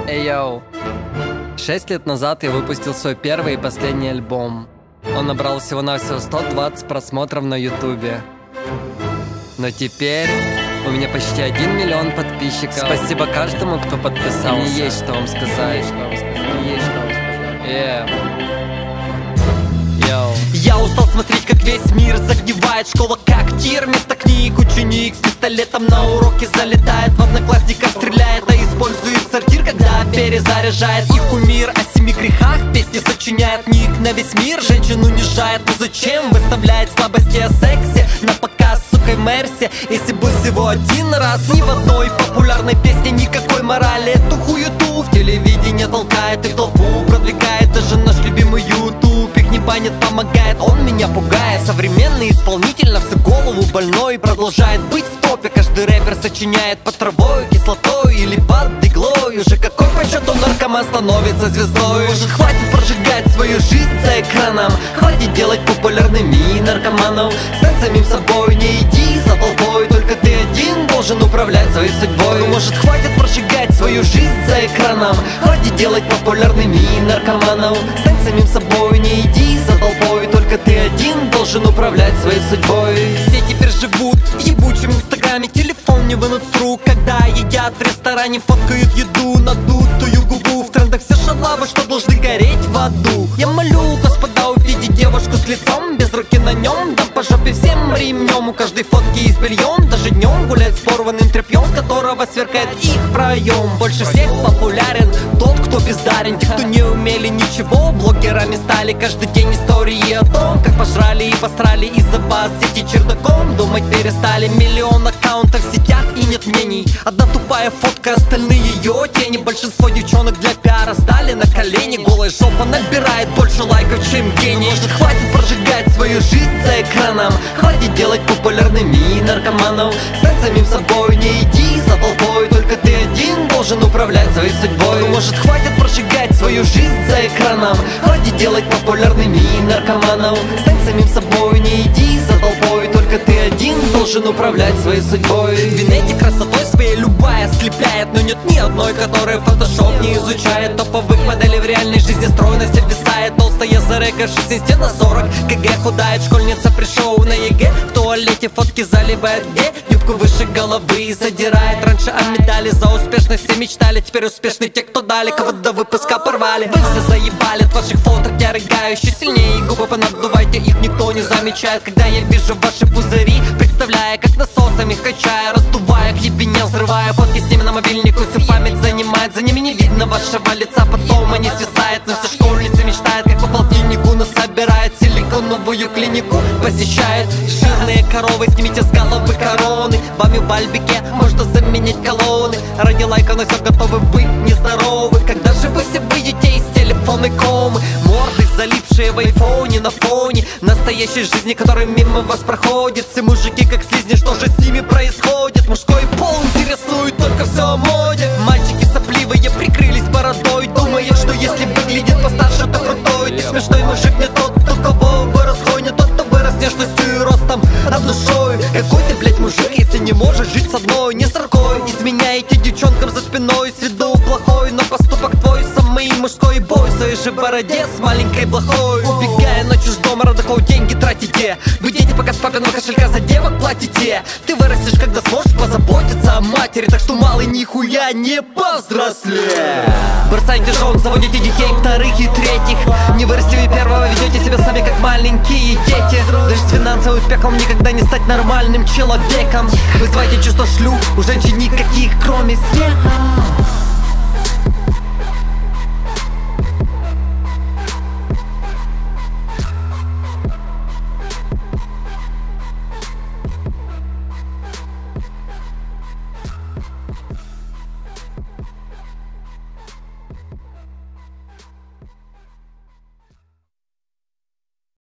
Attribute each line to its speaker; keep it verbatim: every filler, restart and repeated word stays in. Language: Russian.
Speaker 1: Эй, йоу. Шесть лет назад я выпустил свой первый и последний альбом. Он набрал всего-навсего сто двадцать просмотров на ютубе. Но теперь у меня почти один миллион подписчиков. Спасибо каждому, кто подписался. Мне есть что вам сказать. Мне есть что вам сказать. Yeah. Йоу.
Speaker 2: Я устал смотреть, как весь мир загнивает. Школа как тир, вместо книг ученик с пистолетом на уроке залетает, в одноклассников стреляет, а использует сортир, когда перезаряжает. Их кумир о семи грехах песни сочиняет, ник на весь мир женщин унижает. Но зачем выставляет слабости о сексе на показ, сука, и мерси? Если бы всего один раз, ни в одной популярной песне никакой морали. Эту хуету в телевидении толкает и в толпу продвигает даже наш любимый ютуб. Их не банит, помогает, он меня пугает. Современный исполнитель на всю голову больной продолжает быть в топе. Каждый рэпер сочиняет под травой, кислотой или под иглой. Уже какой по счету наркоман становится звездой? Может, хватит прожигать свою жизнь за экраном? Хватит делать популярными наркоманов? Стань самим собой, не иди за толпой. Только ты один должен управлять своей судьбой. Ну, может, хватит прожигать свою жизнь за экраном? Хватит делать популярными наркоманов? Стань самим собой, не иди за толпой. Только ты один должен управлять своей судьбой. Все теперь живут в ебучем инстаграме, телефон не вынут с рук, когда едят в ресторане, фоткают еду, надутую губу. В трендах все шалавы, что должны гореть в аду. Я молю Господа увидеть девушку с лицом, без руки на нем, дам по жопе всем ремнем. У каждой фотки есть бельем, даже днем гулять с порванным тряпьем, с которого сверкает их проем. Больше всех популярен тот, кто бездарен. Те, кто не умели ничего, блогерами стали. Каждый день истории о том, как пожрали и посрали из-за вас сети чердаком. Думать перестали, миллион аккаунтов в сетях и нет мнений. Одна тупая фотка, остальные ее тени. Большинство девчонок для пиара стали на колени. Голая жопа набирает больше лайков, чем гений. Может, хватит прожигать свою жизнь за экраном? Хватит делать популярными наркоманов? Стань самим собой, не иди за толпой. Только ты один должен управлять своей судьбой. Ну, может, хватит прожигать свою жизнь за экраном? Хватит делать популярными наркоманов? Стань самим собой, не иди за толпой. Только ты один должен управлять своей судьбой. Винетик красотой своей любая слепляет, но нет ни одной, которая фотошоп не изучает. Топовых моделей в реальной жизни стройность обвисает. Толстая зарека шестьдесят на сорок кг худает. Школьница при шоу на ЕГЭ в туалете фотки заливает, где юбку выше головы и задирает. Раньше о медали за успешность все мечтали, теперь успешны те, кто дали, кого до выпуска порвали. Вы все заебали, от ваших фоток я рыгаю еще сильнее. Губы понадувайте, их никто не замечает. Когда я вижу ваши пузыри, представляя, как насосами качая, раздувая к ебене, взрывая фотки с ними на мобильнику, всю память занимает. За ними не видно вашего лица, потом они свисают. Но все школьницы мечтают, как по полтиннику, но собирает силиконовую клинику, посещает. Жирные коровы, снимите с головы короны. Вами в бальбике можно заменить колонны. Ради лайка на все готовы, вы нездоровы. Когда же вы все выйдете из телефонной комы? Морды залипшие в айфоне на фоне настоящей жизни, которая мимо вас проходит. Все мужики как слизни, что же с ними происходит? Мужской пол интересует только все о моде. Мальчики сопливые прикрылись бородой, думая, что если выглядит постарше, то крутой. Ты смешной мужик, не тот, кто кого вырос, не тот, кто вырос нежностью и ростом, а душой. Какой ты, блядь, мужик, если не можешь жить с одной, не с рукой? Изменяете девчонкам за спиной, с виду плохой, но поступок твой самый мужской бой. В своей же бороде с маленькой блохой, убегая ночью с дома, родоков деньги тратите. Вы дети, пока с папиного кошелька за девок платите. Ты вырастешь, когда сможешь позаботиться о матери, так что малый нихуя не повзрослее. Бросайте жен, заводите детей вторых и третьих. Не вырастили первого, ведете себя сами как маленькие дети. Даже с финансовым успехом никогда не стать нормальным человеком. Вызывайте чувство шлюх, у женщин никаких, кроме смеха.